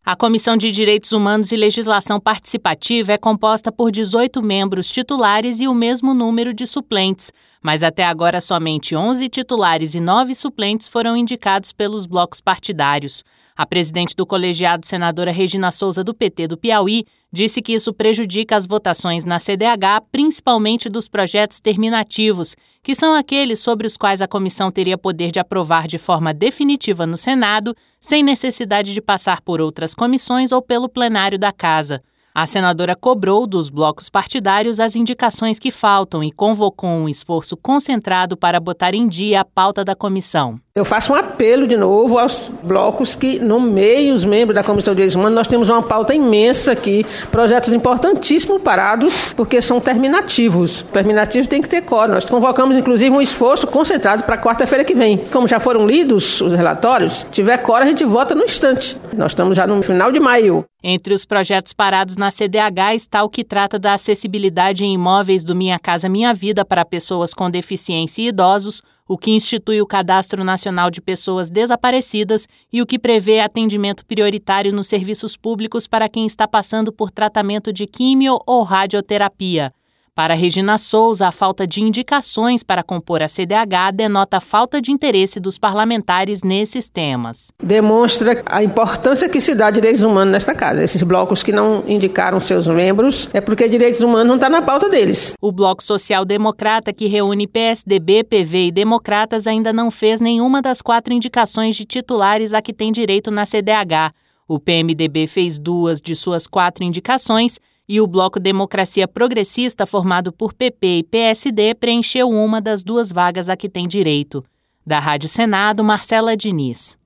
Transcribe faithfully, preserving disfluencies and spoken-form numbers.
A Comissão de Direitos Humanos e Legislação Participativa é composta por dezoito membros titulares e o mesmo número de suplentes, mas até agora somente onze titulares e nove suplentes foram indicados pelos blocos partidários. A presidente do colegiado, senadora Regina Souza, do P T do Piauí, disse que isso prejudica as votações na C D H, principalmente dos projetos terminativos, que são aqueles sobre os quais a comissão teria poder de aprovar de forma definitiva no Senado, sem necessidade de passar por outras comissões ou pelo plenário da Casa. A senadora cobrou dos blocos partidários as indicações que faltam e convocou um esforço concentrado para botar em dia a pauta da comissão. Eu faço um apelo de novo aos blocos que nomeiem os membros da Comissão de Direitos Humanos. Nós temos uma pauta imensa aqui, projetos importantíssimos parados, porque são terminativos. Terminativos tem que ter quórum. Nós convocamos, inclusive, um esforço concentrado para quarta-feira que vem. Como já foram lidos os relatórios, tiver quórum, a gente vota no instante. Nós estamos já no final de maio. Entre os projetos parados na C D H está o que trata da acessibilidade em imóveis do Minha Casa Minha Vida para pessoas com deficiência e idosos, o que institui o Cadastro Nacional de Pessoas Desaparecidas e o que prevê atendimento prioritário nos serviços públicos para quem está passando por tratamento de químio ou radioterapia. Para Regina Souza, a falta de indicações para compor a C D H denota a falta de interesse dos parlamentares nesses temas. Demonstra a importância que se dá direitos humanos nesta casa. Esses blocos que não indicaram seus membros é porque direitos humanos não está na pauta deles. O Bloco Social Democrata, que reúne P S D B, P V e Democratas, ainda não fez nenhuma das quatro indicações de titulares a que tem direito na C D H. O P M D B fez duas de suas quatro indicações e o Bloco Democracia Progressista, formado por P P e P S D, preencheu uma das duas vagas a que tem direito. Da Rádio Senado, Marcela Diniz.